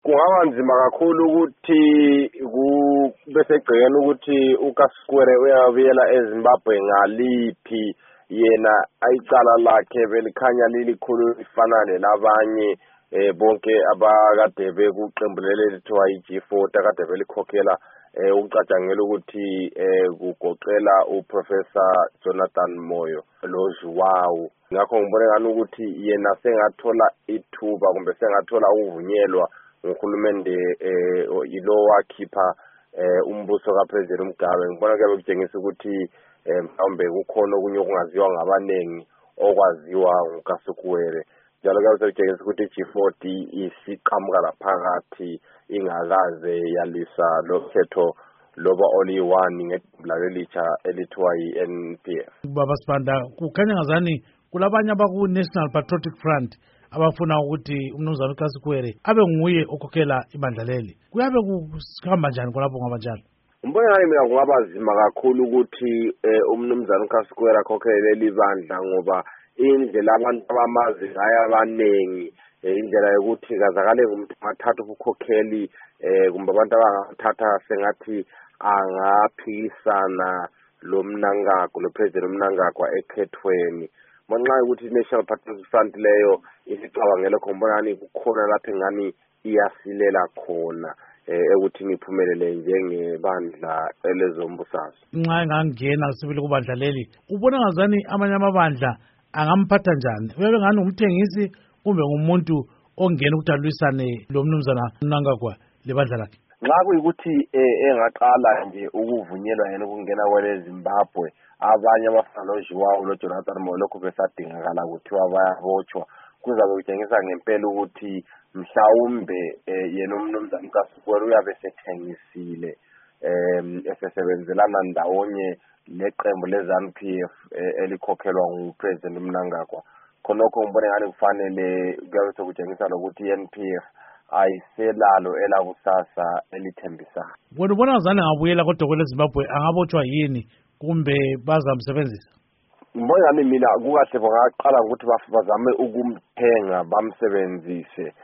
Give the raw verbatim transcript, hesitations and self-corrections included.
kungaba nzima kakhulu ukuthi kube segcekeni ukuthi uKasikwere uyabuyela eZimbabwe ngaliphi yena ayicala lakhe belikhanya lilikhulu lifana nelabanye eh bonke abakade bekuqembu leli lithiwa i-G forty akade belikhokhela eh ucatshangela ukuthi eh kugoqela uProfessor Jonathan Moyo loZhuwawu. Ngakho ngibone ngani ukuthi yena sengathola ithuba kumbe sengathola uvunyelwa nguhulumende eh ilo wakhipha eh umbuso kaPresident Mugabe. Ngibona ke bekutshengisa ukuthi mhlawumbe kukhona okunye okungaziwa ngabanengi okwaziwa nguKasikwere. Njalo ke sekutshengisa ukuthi i-G forty isiqhamuka laphakathi ingakaze yalisa lo khetho loba oli one ngeqembu lelicha elithiwa i-N P F. Baba Sibanda, kukhanya ngazani kulabanye abaku National Patriotic Front abafuna ukuthi umnumzana uKasikwere abe nguye okhokhela ibandla leli. Kuyabe kuhamba njani kulapho ngabanjalo? Ngibona ngani mina kungaba nzima kakhulu ukuthi umnumzana uKasikwere akhokhele leli bandla ngoba indlela abantu abamazi ngayo abanengi indlela yokuthi kazakale umuntu mathatha ukukhokheli eh kumbe abantu abangathatha sengathi angaphikisana lo Mnangagwa lo President Mnangagwa ekhethweni. Manxa ukuthi i-National Patriotic Front leyo isicabangele khombonani kukhona lapha engani iyasilela khona ekuthi ngiphumelele njengebandla elezombusazwe. Nxa ngangena sibili kubandla leli ubona ngazani amanye amabandla angamphatha njani? Bebe ngani umthengisi kumbe ngumuntu ongena ukuthi alwisane lo mnumzana Mnangagwa lebandla lakhe? Nxa kuyikuthi engaqala nje ukuvunyelwa yena ukungena kwele Zimbabwe, abanye abafana noZhuwawu noJonathan Moyo lokho besadingakala kuthiwa bayabotshwa, kuzabe kutshengisa ngempela ukuthi mhlawumbe yena umnumzana uKasikwere uyabe sethengisile em esesebenzelana ndawonye neqembu leZANU P F elikhokhelwa nguPresident Mnangagwa. Khonokho ngibone ngani kufanele kuyabe sekutshengisa lokuthi i-N P F ayiselalo elakusasa elithembisayo. Wena ubona ngazani ngabuyela kodwa kwele Zimbabwe angabotshwa yini kumbe bazamsebenzisa? Ngibona ngani mina kukahle bangaqala ukuthi bazame ukumthenga bamsebenzise.